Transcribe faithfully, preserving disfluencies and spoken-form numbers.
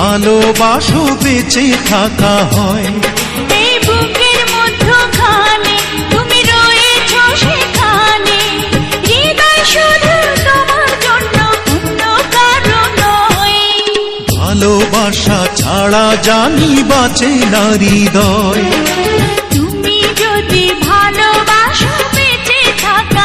ভালোবাসো বেঁচে থাকা হয়। এই বুকের মধ্যখানে তুমি রয়েছো সেখানে, হৃদয় শুধু তোমার জন্য, অন্য কারো নয়। ভালোবাসা ছাড়া জানি বাঁচে না হৃদয়। তুমি যদি ভালোবাসো বেঁচে থাকা